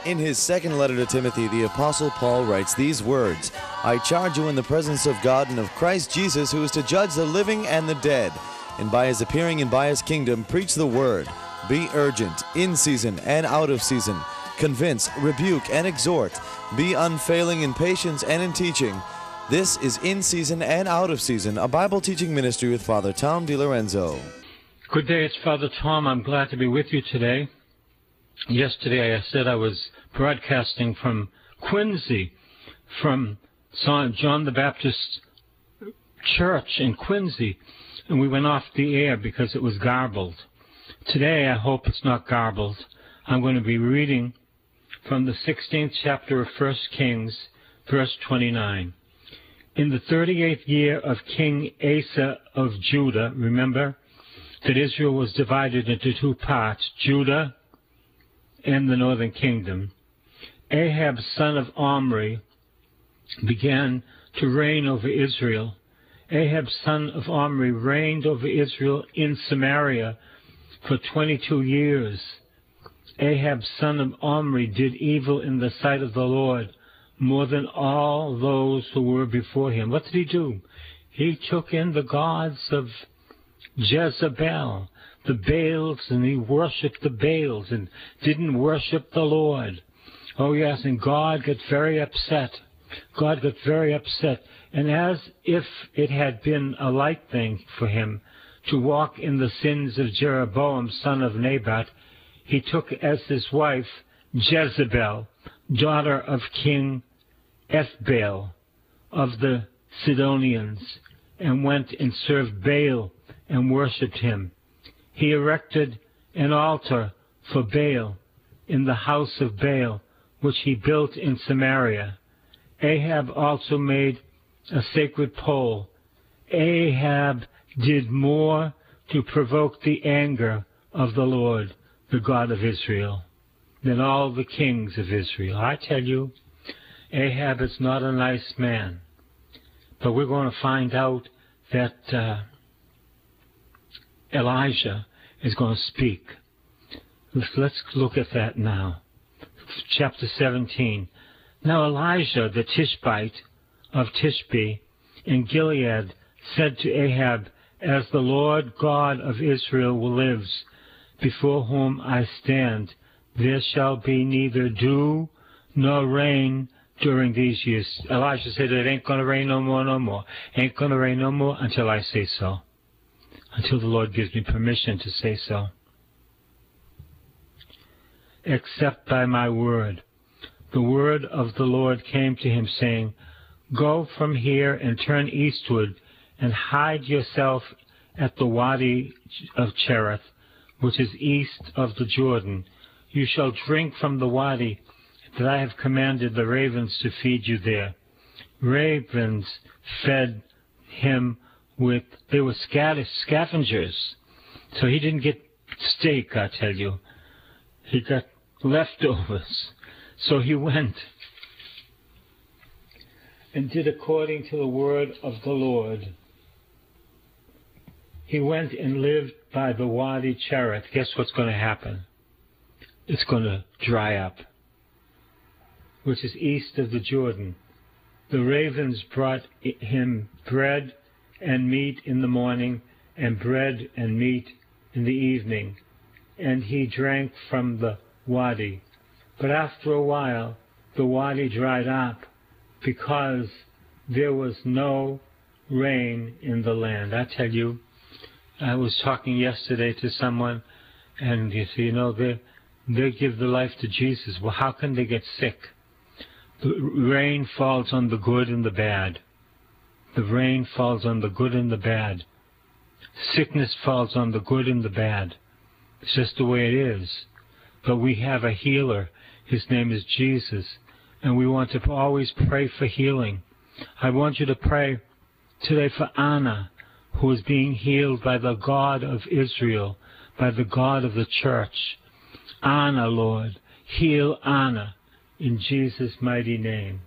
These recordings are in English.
In his second letter to Timothy, the Apostle Paul writes these words, I charge you in the presence of God and of Christ Jesus, who is to judge the living and the dead, and by his appearing and by his kingdom, preach the word. Be urgent, in season and out of season. Convince, rebuke, and exhort. Be unfailing in patience and in teaching. This is In Season and Out of Season, a Bible teaching ministry with Father Tom DiLorenzo. Good day, it's Father Tom. I'm glad to be with you today. Yesterday I said I was broadcasting from Quincy, from John the Baptist Church in Quincy, and we went off the air because it was garbled. Today I hope it's not garbled. I'm going to be reading from the 16th chapter of 1 Kings, verse 29. In the 38th year of King Asa of Judah, remember that Israel was divided into two parts, Judah and the northern kingdom. Ahab, son of Omri, began to reign over Israel. Ahab, son of Omri, reigned over Israel in Samaria for 22 years. Ahab, son of Omri, did evil in the sight of the Lord more than all those who were before him. What did he do? He took in the gods of Jezebel, the Baals, and he worshipped the Baals and didn't worship the Lord. Oh yes, and God got very upset. God got very upset. And as if it had been a light thing for him to walk in the sins of Jeroboam, son of Nebat, he took as his wife Jezebel, daughter of King Ethbaal of the Sidonians, and went and served Baal and worshipped him. He erected an altar for Baal in the house of Baal, which he built in Samaria. Ahab also made a sacred pole. Ahab did more to provoke the anger of the Lord, the God of Israel, than all the kings of Israel. I tell you, Ahab is not a nice man. But we're going to find out that Elijah is going to speak. Let's look at that now. Chapter 17. Now Elijah the Tishbite of Tishbe in Gilead said to Ahab, As the Lord God of Israel lives, before whom I stand, there shall be neither dew nor rain during these years. Elijah said, it ain't going to rain no more. Ain't going to rain no more until I say so. Until the Lord gives me permission to say so. Except by my word. The word of the Lord came to him, saying, Go from here and turn eastward, and hide yourself at the Wadi of Cherith, which is east of the Jordan. You shall drink from the Wadi, that I have commanded the ravens to feed you there. Ravens fed him with, they were scavengers. So he didn't get steak, I tell you. He got leftovers. So he went and did according to the word of the Lord. He went and lived by the Wadi Cherith. Guess what's going to happen? It's going to dry up, which is east of the Jordan. The ravens brought him bread and meat in the morning, and bread and meat in the evening, and he drank from the wadi. But after a while, the wadi dried up, because there was no rain in the land. I tell you, I was talking yesterday to someone, and you know, they give their life to Jesus. Well, how can they get sick? The rain falls on the good and the bad. The rain falls on the good and the bad. Sickness falls on the good and the bad. It's just the way it is. But we have a healer. His name is Jesus. And we want to always pray for healing. I want you to pray today for Anna, who is being healed by the God of Israel, by the God of the church. Anna, Lord, heal Anna in Jesus' mighty name.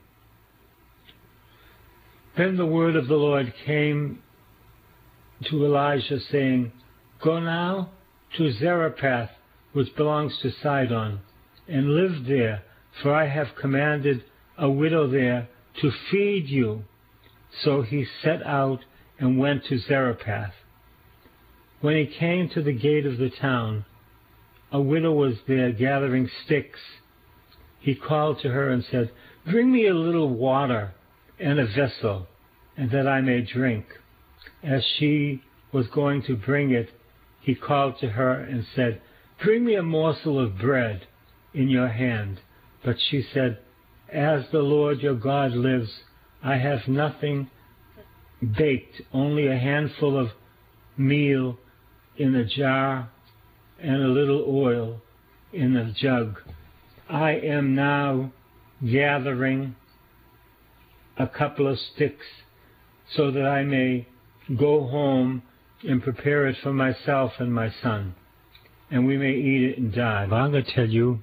Then the word of the Lord came to Elijah, saying, Go now to Zarephath, which belongs to Sidon, and live there, for I have commanded a widow there to feed you. So he set out and went to Zarephath. When he came to the gate of the town, a widow was there gathering sticks. He called to her and said, "Bring me a little water and a vessel, and that I may drink." As she was going to bring it, he called to her and said, "Bring me a morsel of bread in your hand." But she said, "As the Lord your God lives, I have nothing baked, only a handful of meal in a jar and a little oil in a jug. I am now gathering a couple of sticks so that I may go home and prepare it for myself and my son, and we may eat it and die." But I'm going to tell you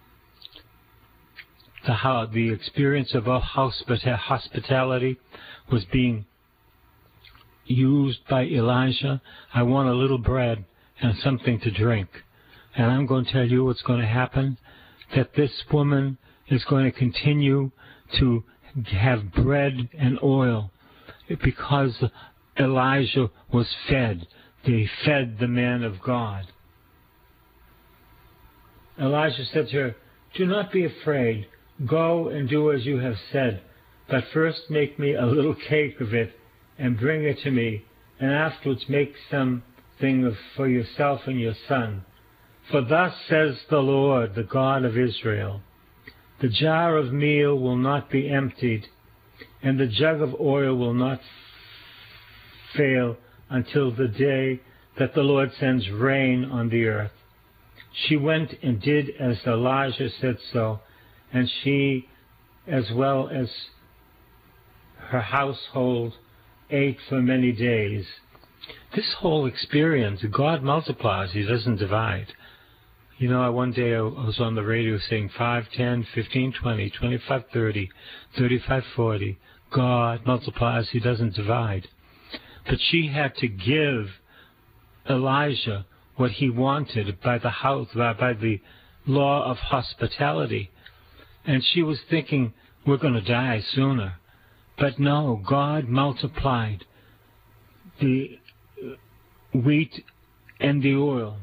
how the experience of hospitality was being used by Elijah. I want a little bread and something to drink. And I'm going to tell you what's going to happen, that this woman is going to continue to have bread and oil because Elijah was fed. They fed the man of God. Elijah said to her, "Do not be afraid. Go and do as you have said, but first make me a little cake of it and bring it to me, and afterwards make something for yourself and your son. For thus says the Lord, the God of Israel, the jar of meal will not be emptied, and the jug of oil will not fail until the day that the Lord sends rain on the earth." She went and did as Elijah said so, and she, as well as her household, ate for many days. This whole experience, God multiplies, He doesn't divide. You know, one day I was on the radio saying 5, 10, 15, 20, 25, 30, 35, 40. God multiplies, He doesn't divide. But she had to give Elijah what he wanted by the law of hospitality. And she was thinking, we're going to die sooner. But no, God multiplied the wheat and the oil.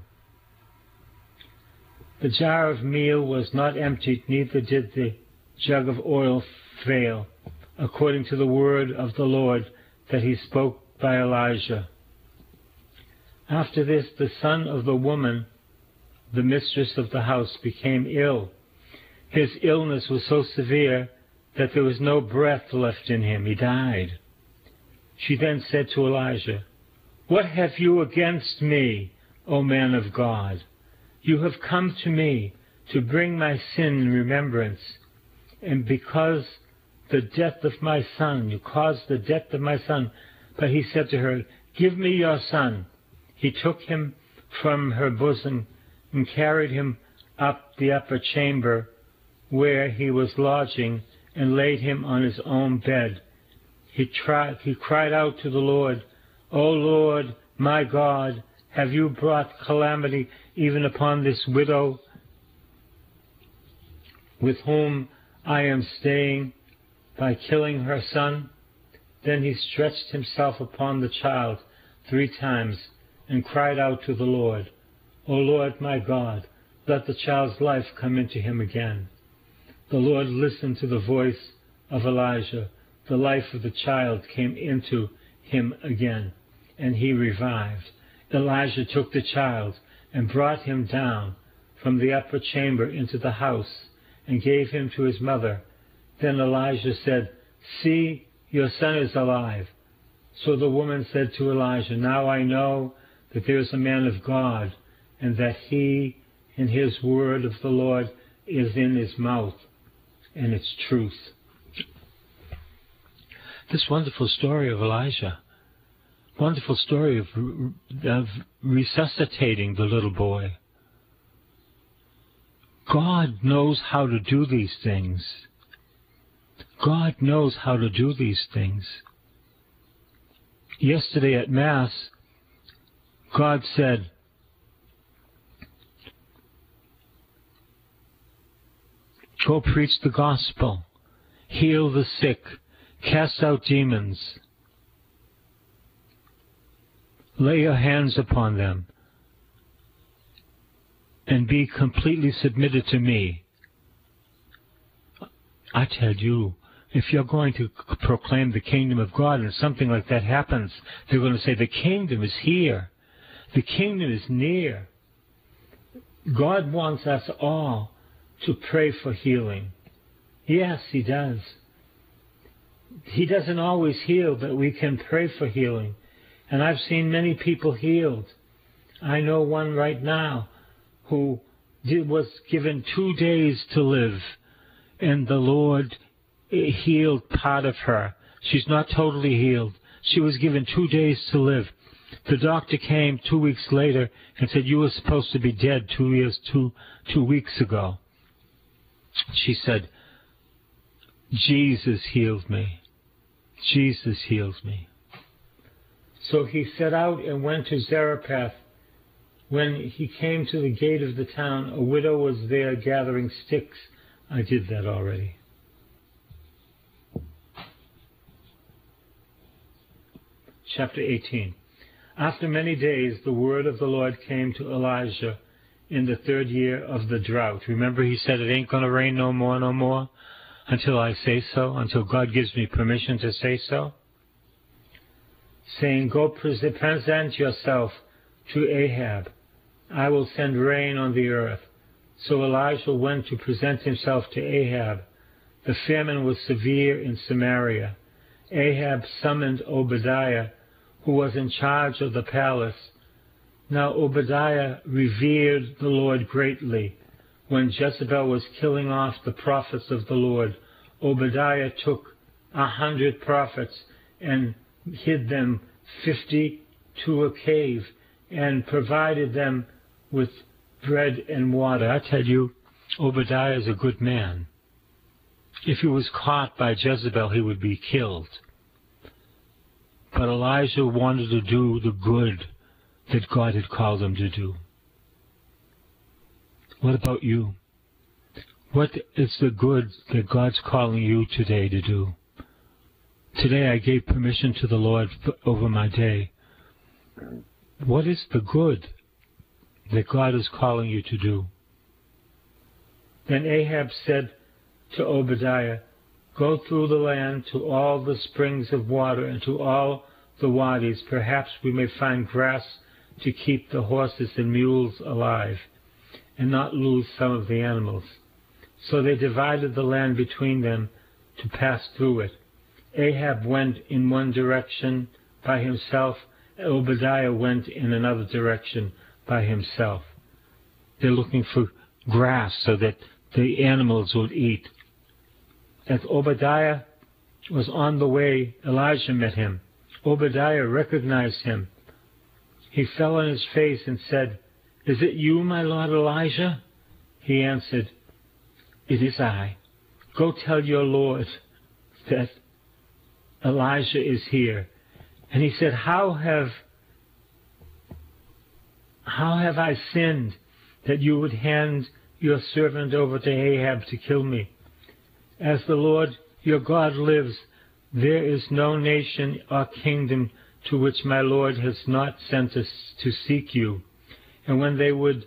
The jar of meal was not emptied, neither did the jug of oil fail, according to the word of the Lord that He spoke by Elijah. After this, the son of the woman, the mistress of the house, became ill. His illness was so severe that there was no breath left in him. He died. She then said to Elijah, "What have you against me, O man of God? You have come to me to bring my sin in remembrance, and because the death of my son, you caused the death of my son." But he said to her, "Give me your son." He took him from her bosom and carried him up the upper chamber where he was lodging, and laid him on his own bed. He cried out to the Lord, "O Lord, my God, have you brought calamity even upon this widow with whom I am staying by killing her son?" Then he stretched himself upon the child 3 times and cried out to the Lord, "O Lord, my God, let the child's life come into him again." The Lord listened to the voice of Elijah. The life of the child came into him again, and he revived. Elijah took the child and brought him down from the upper chamber into the house and gave him to his mother. Then Elijah said, "See, your son is alive." So the woman said to Elijah, "Now I know that there is a man of God, and that he and his word of the Lord is in his mouth, and it's truth." This wonderful story of Elijah, wonderful story of resuscitating the little boy. God knows how to do these things. God knows how to do these things. Yesterday at Mass, God said, Go preach the gospel. Heal the sick. Cast out demons. Lay your hands upon them. And be completely submitted to me. I tell you, if you're going to proclaim the kingdom of God and something like that happens, they're going to say, the kingdom is here. The kingdom is near. God wants us all to pray for healing. Yes, He does. He doesn't always heal, but we can pray for healing. And I've seen many people healed. I know one right now who was given 2 days to live, and the Lord healed part of her. She's not totally healed. She was given 2 days to live. The doctor came 2 weeks later and said, you were supposed to be dead 2 weeks ago. She said, Jesus healed me. Jesus heals me. So he set out and went to Zarephath. When he came to the gate of the town, a widow was there gathering sticks. I did that already. Chapter 18. After many days, the word of the Lord came to Elijah in the 3rd year of the drought. Remember, he said, it ain't going to rain no more, until I say so, until God gives me permission to say so. Saying, go present yourself to Ahab. I will send rain on the earth. So Elijah went to present himself to Ahab. The famine was severe in Samaria. Ahab summoned Obadiah, who was in charge of the palace. Now Obadiah revered the Lord greatly. When Jezebel was killing off the prophets of the Lord, Obadiah took 100 prophets and hid them 50 to a cave and provided them with bread and water. I tell you, Obadiah is a good man. If he was caught by Jezebel, he would be killed. But Elijah wanted to do the good that God had called him to do. What about you? What is the good that God's calling you today to do? Today I gave permission to the Lord over my day. What is the good that God is calling you to do? Then Ahab said to Obadiah, go through the land to all the springs of water and to all the wadis. Perhaps we may find grass to keep the horses and mules alive and not lose some of the animals. So they divided the land between them to pass through it. Ahab went in one direction by himself, and Obadiah went in another direction by himself. They're looking for grass so that the animals would eat. As Obadiah was on the way, Elijah met him. Obadiah recognized him. He fell on his face and said, is it you, my lord Elijah? He answered, it is I. Go tell your Lord that Elijah is here. And he said, How have I sinned that you would hand your servant over to Ahab to kill me? As the Lord your God lives, there is no nation or kingdom to which my Lord has not sent us to seek you. And when they would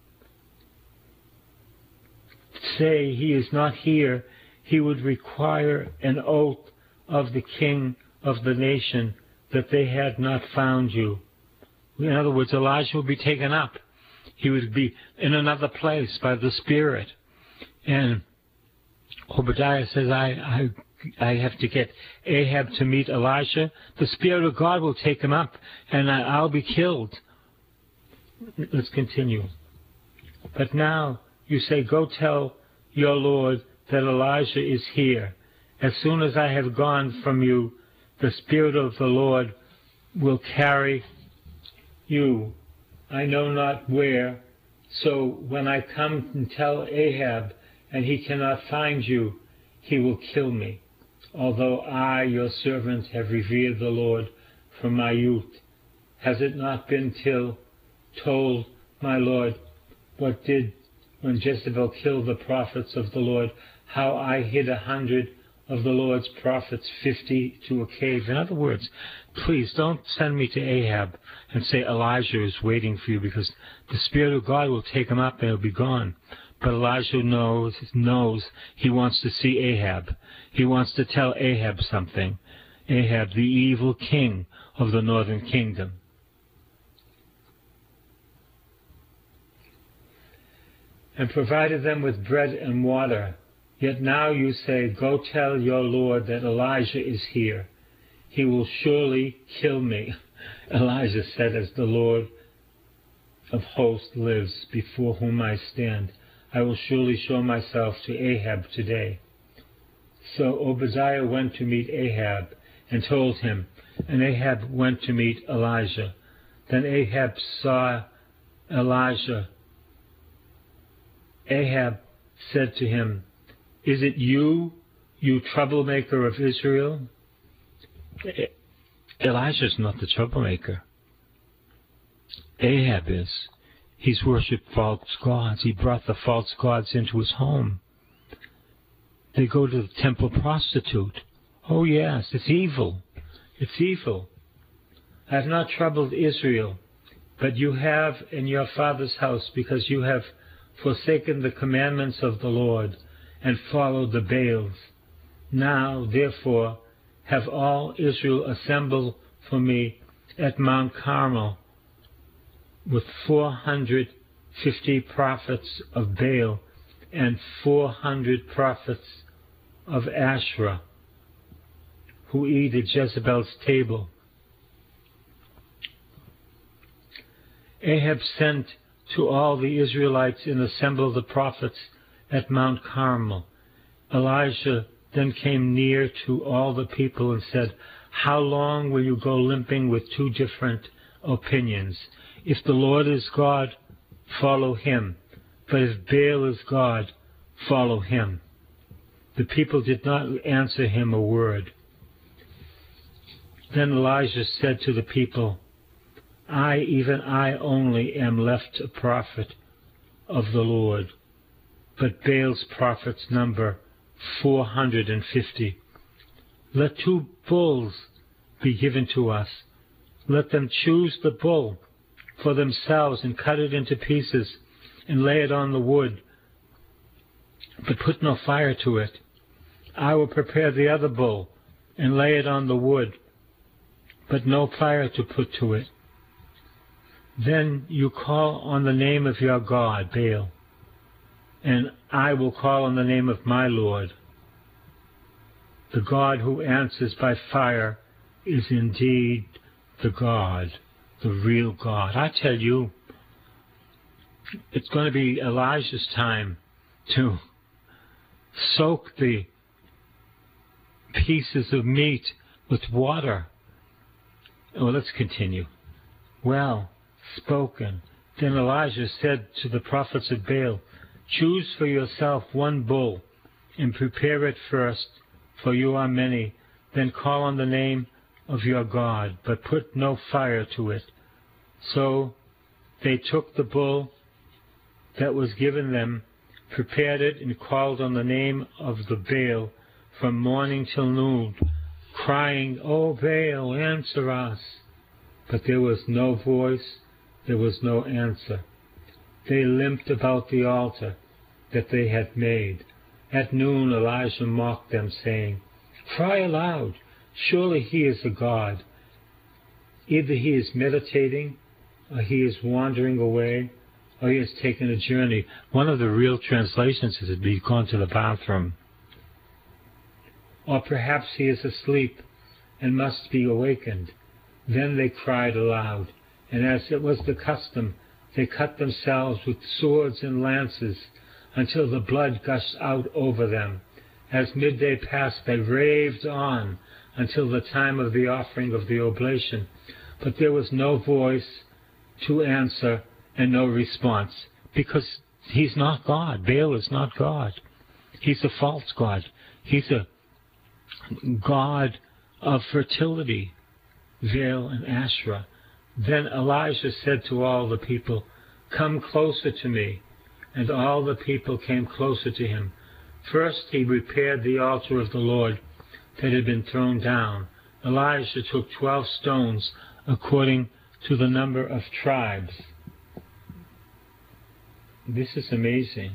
say he is not here, he would require an oath of the king of the nation that they had not found you. In other words, Elijah would be taken up. He would be in another place by the Spirit. And Obadiah says, I have to get Ahab to meet Elijah. The Spirit of God will take him up, and I'll be killed. Let's continue. But now you say, go tell your Lord that Elijah is here. As soon as I have gone from you, the Spirit of the Lord will carry you, I know not where. So when I come and tell Ahab, and he cannot find you, he will kill me. Although I, your servant, have revered the Lord from my youth, has it not been told, my Lord, what when Jezebel killed the prophets of the Lord, how I hid 100 of the Lord's prophets, 50 to a cave. In other words, please don't send me to Ahab and say Elijah is waiting for you, because the Spirit of God will take him up and he'll be gone. But Elijah knows he wants to see Ahab. He wants to tell Ahab something. Ahab, the evil king of the northern kingdom. And provided them with bread and water. Yet now you say, go tell your Lord that Elijah is here. He will surely kill me. Elijah said, as the Lord of hosts lives, before whom I stand, I will surely show myself to Ahab today. So Obadiah went to meet Ahab and told him, and Ahab went to meet Elijah. Then Ahab saw Elijah. Ahab said to him, is it you, you troublemaker of Israel? Elijah's not the troublemaker. Ahab is. He's worshipped false gods. He brought the false gods into his home. They go to the temple prostitute. Oh yes, it's evil. It's evil. I have not troubled Israel, but you have in your father's house, because you have forsaken the commandments of the Lord and followed the Baals. Now, therefore, have all Israel assembled for me at Mount Carmel with 450 prophets of Baal and 400 prophets of Asherah, who eat at Jezebel's table. Ahab sent to all the Israelites and assembled the prophets at Mount Carmel. Elijah then came near to all the people and said, how long will you go limping with two different opinions? If the Lord is God, follow him. But if Baal is God, follow him. The people did not answer him a word. Then Elijah said to the people, I, even I only, am left a prophet of the Lord, but Baal's prophets number 450. Let 2 bulls be given to us. Let them choose the bull for themselves and cut it into pieces and lay it on the wood, but put no fire to it. I will prepare the other bull and lay it on the wood, but no fire to put to it. Then you call on the name of your God, Baal, and I will call on the name of my Lord. The God who answers by fire is indeed the God, the real God. I tell you, it's going to be Elijah's time to soak the pieces of meat with water. Oh, let's continue. Well spoken. Then Elijah said to the prophets of Baal, choose for yourself 1 bull, and prepare it first, for you are many. Then call on the name of your God, but put no fire to it. So they took the bull that was given them, prepared it, and called on the name of the Baal from morning till noon, crying, O Baal, answer us. But there was no voice, there was no answer. They limped about the altar that they had made. At noon Elijah mocked them, saying, cry aloud, surely he is a god. Either he is meditating, or he is wandering away, or he has taken a journey. One of the real translations is he's gone to the bathroom. Or perhaps he is asleep and must be awakened. Then they cried aloud, and as it was the custom, they cut themselves with swords and lances until the blood gushed out over them. As midday passed, they raved on until the time of the offering of the oblation. But there was no voice to answer and no response, because he's not God. Baal is not God. He's a false god. He's a god of fertility, Baal and Asherah. Then Elijah said to all the people, come closer to me. and all the people came closer to him. First he repaired the altar of the Lord that had been thrown down. Elijah took 12 stones according to the number of tribes. This is amazing.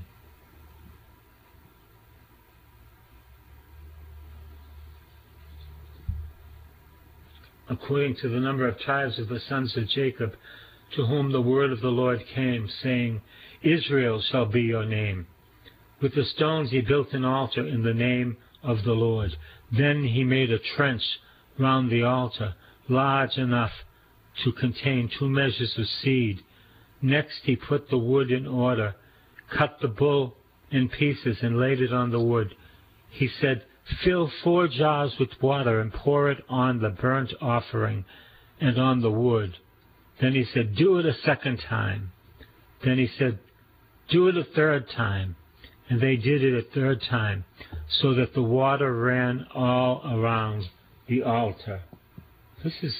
According to the number of tribes of the sons of Jacob, to whom the word of the Lord came, saying, Israel shall be your name. With the stones he built an altar in the name of the Lord. Then he made a trench round the altar, large enough to contain 2 measures of seed. Next he put the wood in order, cut the bull in pieces, and laid it on the wood. He said, Fill 4 jars with water and pour it on the burnt offering and on the wood. Then he said, Do it a second time. Then he said, Do it a third time. And they did it a third time, so that the water ran all around the altar. This is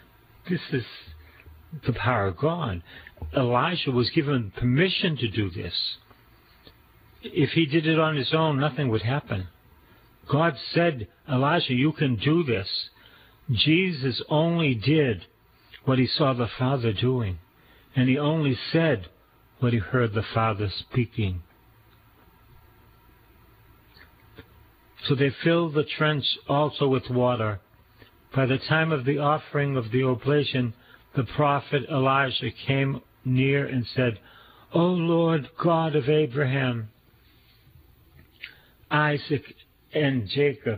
the power of God. Elijah was given permission to do this. If he did it on his own, nothing would happen. God said, Elijah, you can do this. Jesus only did what he saw the Father doing, and he only said what he heard the Father speaking. So they filled the trench also with water. By the time of the offering of the oblation, the prophet Elijah came near and said, O Lord God of Abraham, Isaac, and Jacob,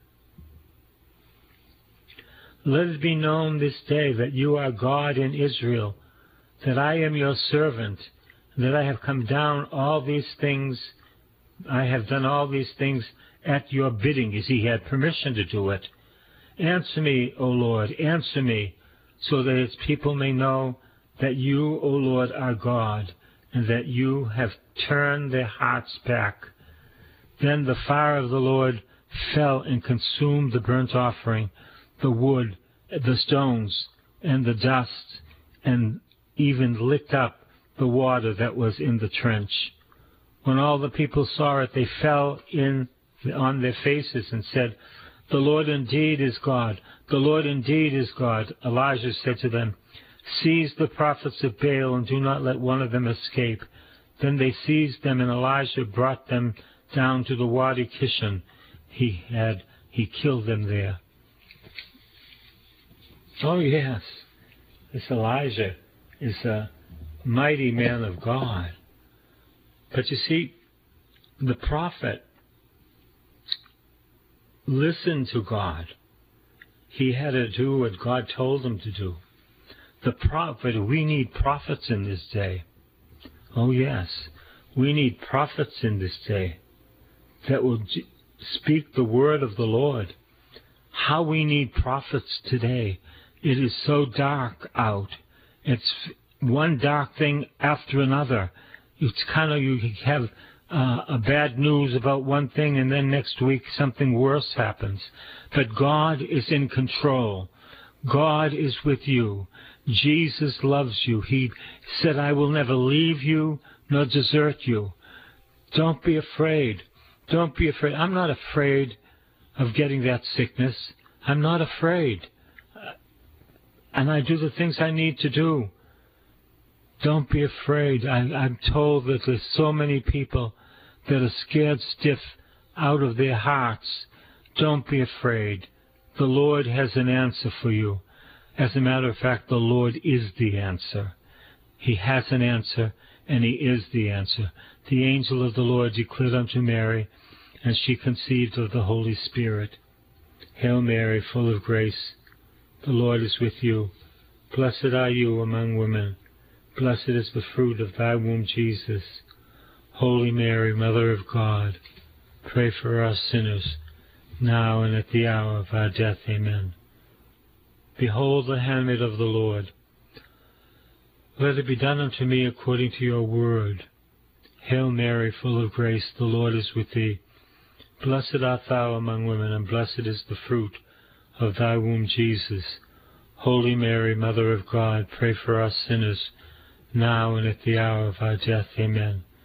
let it be known this day that you are God in Israel, that I am your servant, that I have come down all these things, I have done all these things at your bidding, as he had permission to do it. Answer me, O Lord, answer me, so that its people may know that you, O Lord, are God, and that you have turned their hearts back. Then the fire of the Lord fell and consumed the burnt offering, the wood, the stones, and the dust, and even licked up the water that was in the trench. When all the people saw it, they fell on their faces and said, The Lord indeed is God. The Lord indeed is God. Elijah said to them, Seize the prophets of Baal, and do not let one of them escape. Then they seized them, and Elijah brought them down to the Wadi Kishon. He killed them there. Oh yes, this Elijah is a mighty man of God. But you see, the prophet listened to God. He had to do what God told him to do. The prophet, we need prophets in this day. Oh yes, we need prophets in this day that will speak the word of the Lord. How we need prophets today. It is so dark out. It's one dark thing after another. It's kind of, you have a bad news about one thing, and then next week something worse happens. But God is in control. God is with you. Jesus loves you. He said, I will never leave you nor desert you. Don't be afraid. Don't be afraid. I'm not afraid of getting that sickness. I'm not afraid. And I do the things I need to do. Don't be afraid. I'm told that there's so many people that are scared stiff out of their hearts. Don't be afraid. The Lord has an answer for you. As a matter of fact, the Lord is the answer. He has an answer, and He is the answer. The angel of the Lord declared unto Mary, and she conceived of the Holy Spirit. Hail Mary, full of grace, the Lord is with you. Blessed are you among women. Blessed is the fruit of thy womb, Jesus. Holy Mary, Mother of God, pray for us sinners, now and at the hour of our death. Amen. Behold the handmaid of the Lord. Let it be done unto me according to your word. Hail Mary, full of grace, the Lord is with thee. Blessed art thou among women, and blessed is the fruit of thy womb, Jesus. Holy Mary, Mother of God, pray for us sinners, now and at the hour of our death. Amen.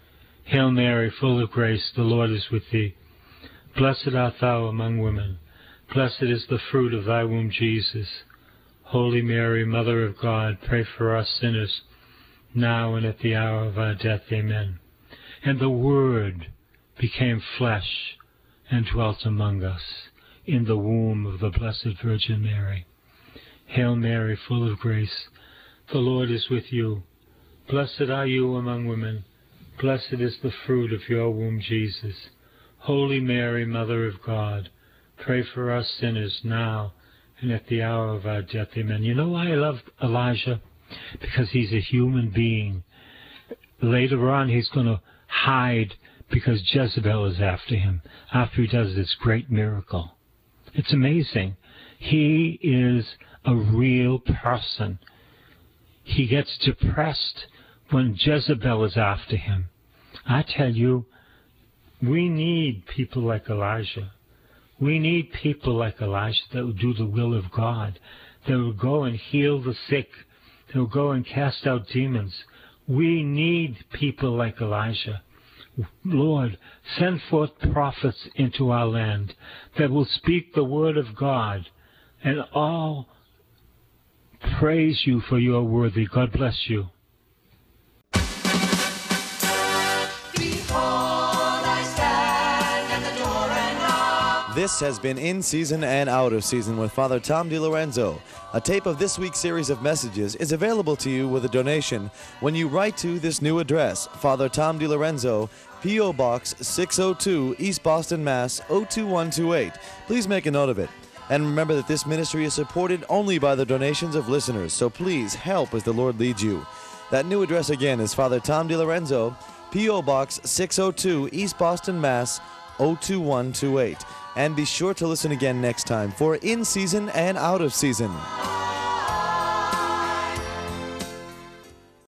Hail Mary, full of grace, the Lord is with thee. Blessed art thou among women. Blessed is the fruit of thy womb, Jesus. Holy Mary, Mother of God, pray for us sinners, now and at the hour of our death. Amen. And the Word became flesh and dwelt among us in the womb of the Blessed Virgin Mary. Hail Mary, full of grace, the Lord is with you. Blessed are you among women. Blessed is the fruit of your womb, Jesus. Holy Mary, Mother of God, pray for us sinners now and at the hour of our death. Amen. You know why I love Elijah? Because he's a human being. Later on, he's going to hide because Jezebel is after him, after he does this great miracle. It's amazing. He is a real person. He gets depressed when Jezebel is after him. I tell you, we need people like Elijah. We need people like Elijah that will do the will of God, that will go and heal the sick, that will go and cast out demons. We need people like Elijah. Lord, send forth prophets into our land that will speak the word of God, and all praise you for you are worthy. God bless you. This has been In Season and Out of Season with Father Tom DiLorenzo. A tape of this week's series of messages is available to you with a donation when you write to this new address, Father Tom DiLorenzo, P.O. Box 602, East Boston, Mass. 02128. Please make a note of it. And remember that this ministry is supported only by the donations of listeners, so please help as the Lord leads you. That new address again is Father Tom DiLorenzo, P.O. Box 602, East Boston, Mass. 02128. And be sure to listen again next time for In Season and Out of Season.